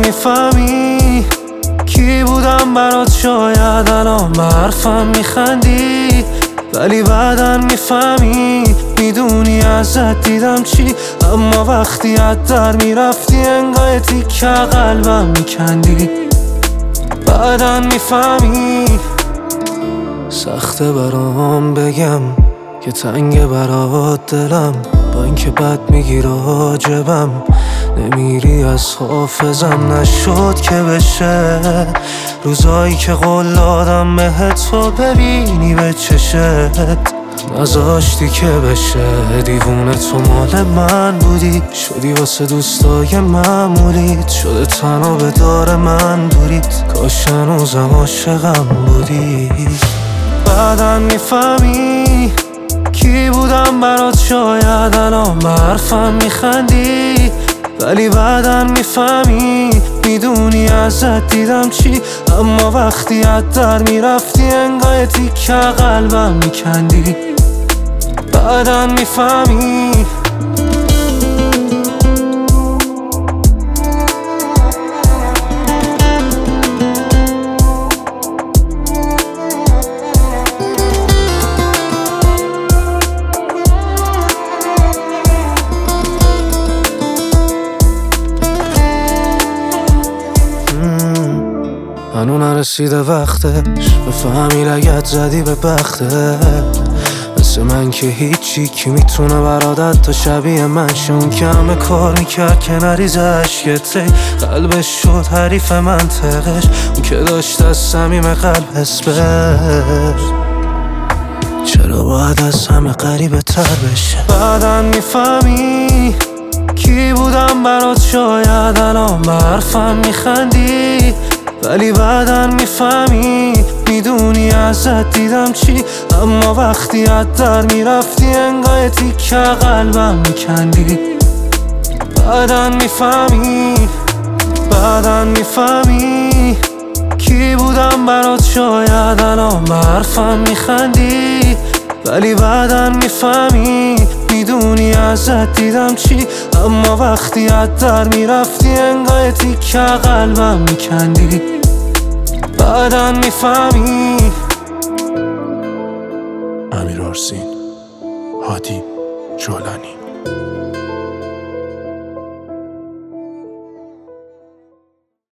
میفهمی کی بودم برات، شاید الان به حرفم میخندی، ولی بعدن میفهمی میدونی ازت دیدم چی. اما وقتی از در میرفتی انگاه تیکه قلبم میکندی. بعدن میفهمی سخته برام بگم که تنگ برات دلم، با اینکه بد میگی راجبم، نمیری از حافظم. نشد که بشه روزایی که قول دادم بهت تو ببینی به چشت، نذاشتی که بشه دیوونه. تو مال من بودی، شدی واسه دوستای معمولیت، شده تنها به دار من دوریت، کاش هنوزم عاشقم بودی. بعدن میفهمی کی بودم برات، شاید الان به حرفم میخندی، ولی بعدن میفهمی میدونی ازت دیدم چی. اما وقتی از در میرفتی انگاه تیکه قلبم میکندی. بعدن میفهمی هنو نرسیده وقتش بفهمی لگت زدی به بختت، مثل من که هیچی کی میتونه برادت تا شبیه من شون که همه کار میکرد که نریزه عشقت، قلبش شد حریف منطقش، اون که داشت از صمیم قلب حسبش، چرا باید از همه غریبه تر بشه. بعدن میفهمی کی بودم برات، شاید الان به حرفم میخندی، ولی بعدن میفهمی میدونی ازت دیدم چی. اما وقتی از در میرفتی انگاه تیکه قلبم میکندی. بعدن میفهمی کی بودم برات، شاید الان به حرفم میخندی، ولی بعدن میفهمی میدونی ازت دیدم چی. اما وقتی از در میرفتی انگاه تیکه قلبم میکندی. بعدن میفهمی. امیر آرسین، هادی جولانی.